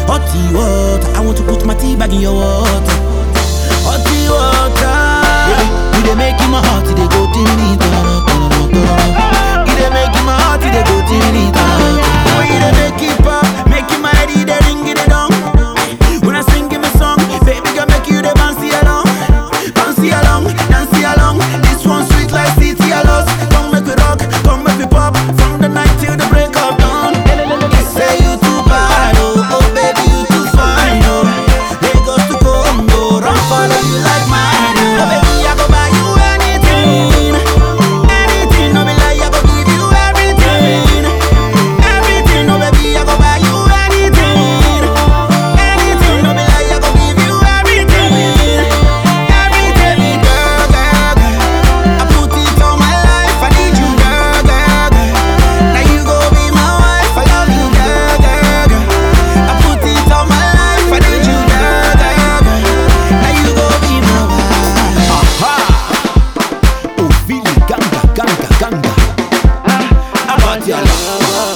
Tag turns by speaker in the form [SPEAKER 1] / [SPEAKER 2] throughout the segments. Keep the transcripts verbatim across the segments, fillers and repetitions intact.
[SPEAKER 1] Hotty water, I want to put my tea bag in your water. Hotty water, you dey make my heart they go tinny tana tana tana. You dey make my heart they go tinny tana tana. You dey make it pop, make my head they ring it down. When I sing me song, baby girl make you the bouncy along, bouncy along, dancey along. This one sweet like city alone. Come make we rock, come make we pop, from the night till the break of dawn. Say you too bad, oh, oh baby you too fine, oh. Lagos to Congo, run follow you like mine, oh. Oh baby I go buy you anything, anything, no be lie, I go give you everything, everything, no baby I go buy you anything, anything, no be lie, I go give you everything, everything, girl, girl, girl. I put it on my life, I need you, girl, girl, girl. Now you go be my wife, I love you, girl, girl, girl. I put it on my life, I need you, girl, girl, girl. Now you go be my wife. Aha! Oh, Billy, ganga, ganga, ganga. About your love.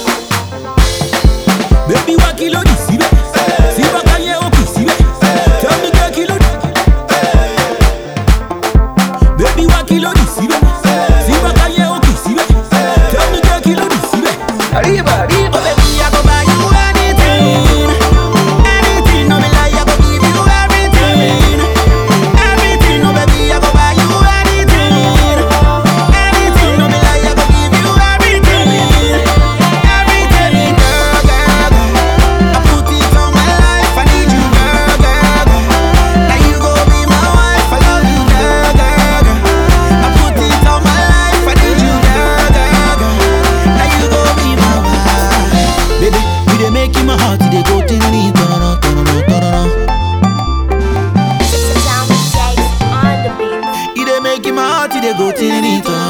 [SPEAKER 1] Baby, what kilo this, see, baby? See, what can you okay, see, baby? Tell me, girl, kilo. Baby, what kilo this, see, baby? See, what can you okay, see, baby? Tell me, girl, kilo this, see, baby? Arriba, arriba. Oh, baby, I go buy you anything, anything, no be lie, I go give you everything, everything, no baby, I go buy you anything, anything, no be lie, I go give you everything, everything, girl, girl, girl. I put it on my life, I need you, girl, girl, girl. Now you go be my wife, I love you, girl, girl, girl. I put it on my life, I need you, girl, girl, girl. Now you go be my wife. Baby, you dey make my heart they go tinny tana tana tana.
[SPEAKER 2] Sound Jakes on the beat.
[SPEAKER 1] You dey make my heart they go tinny tana